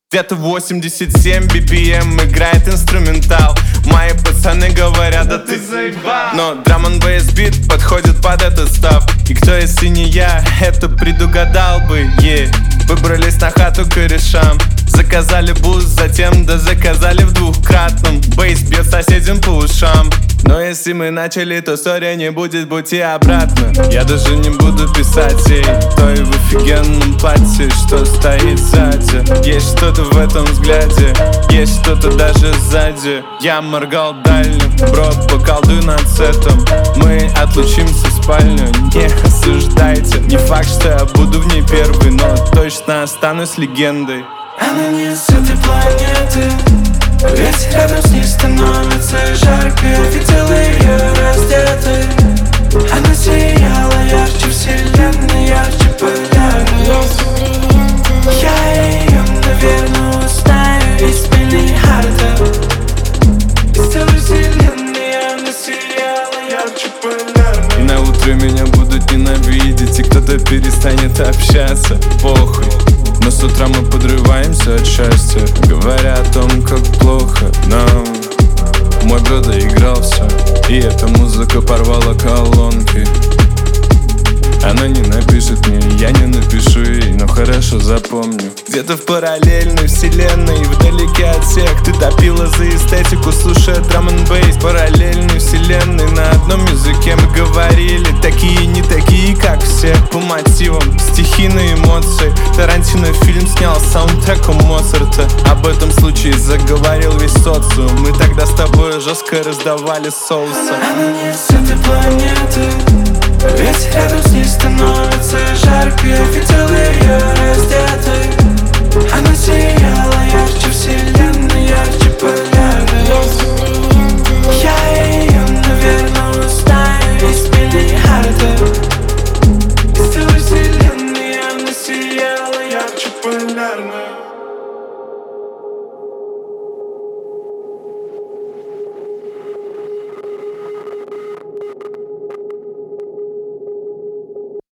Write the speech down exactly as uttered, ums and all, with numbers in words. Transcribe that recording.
Где-то восемьдесят семь би пи эм играет инструментал. Мои пацаны говорят, да ты заебал. Но драм н бейс бит подходит под этот став. И кто, если не я, это предугадал бы, yeah. Выбрались на хату к корешам, заказали буз, затем да заказали в двухкратном. Бейс бьет соседям по ушам. Но если мы начали, то ссоря не будет, будь и обратно. Я даже не буду писать ей той в офигенном платье, что стоит сзади. Есть что-то в этом взгляде, есть что-то даже сзади. Я моргал дальним, бро, поколдуй над сетом. Мы отлучимся в спальню, не осуждайте. Не факт, что я буду в ней первый, но точно останусь легендой. Она не с этой планеты, ведь рядом с ней становится жарко. Я видел ее раздетой, она сияла ярче вселенной, ярче полярной. Я ее, наверное, узнаю из Билли Харта. Из целой вселенной она сияла ярче полярной. И на утро меня будут ненавидеть, и кто-то перестанет общаться, похуй. Но с утра мы подрываемся от счастья, говоря о том, как плохо нам. Мой бро доигрался, и эта музыка порвала колонки. Она не напишет мне, я не напишу ей, но хорошо запомню. Где-то в параллельной вселенной, вдалеке от всех, ты топила за эстетику, слушая драм н бейс. Параллельной вселенной, на одном языке мы говорили, такие не такие, как все. По мотивам, стихийные эмоции. Тарантино фильм снял с саундтреком Моцарта. Об этом случае заговорил весь социум. Мы тогда с тобой жестко раздавали соусы. Она не с этой планеты, ведь рядом с ней становится жарко. Я видел ее раздетой, она сияет